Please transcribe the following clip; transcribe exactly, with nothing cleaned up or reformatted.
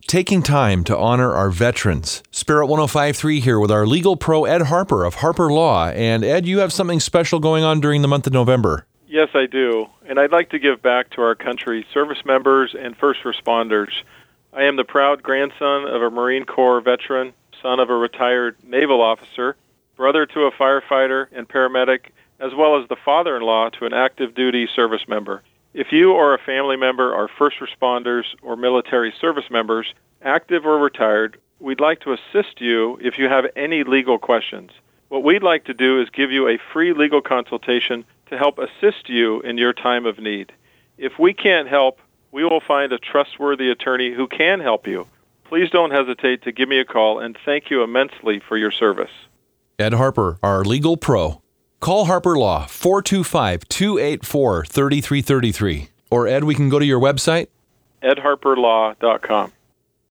taking time to honor our veterans. Spirit one oh five point three here with our legal pro, Ed Harper of Harper Law. And Ed, you have something special going on during the month of November. Yes, I do. And I'd like to give back to our country's service members and first responders. I am the proud grandson of a Marine Corps veteran, son of a retired naval officer, brother to a firefighter and paramedic, as well as the father-in-law to an active duty service member. If you or a family member are first responders or military service members, active or retired, we'd like to assist you if you have any legal questions. What we'd like to do is give you a free legal consultation to help assist you in your time of need. If we can't help, we will find a trustworthy attorney who can help you. Please don't hesitate to give me a call, and thank you immensely for your service. Ed Harper, our legal pro. Call Harper Law, four two five, two eight four, three three three three. Or Ed, we can go to your website? ed harper law dot com.